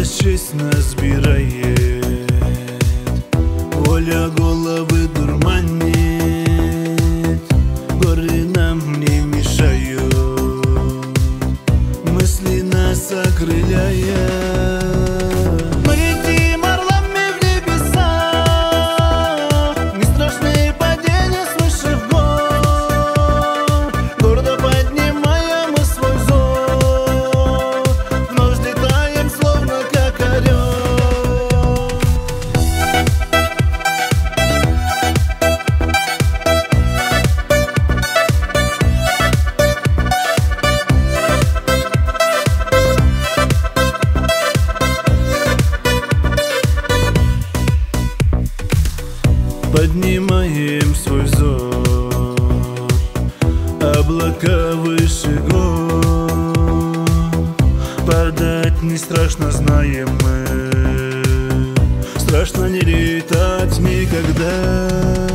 Власть честь назбирает, воля головы дурманит, горы нам не мешают, мысли нас окрыляют. Мы летим орлами в небеса, не страшны падения свыше в гор. Гордо поднимаем мы свой взор, вновь взлетаем, словно как орел. Поднимаем свой взор, облака выше гор. Падать не страшно, знаем мы, страшно не летать никогда.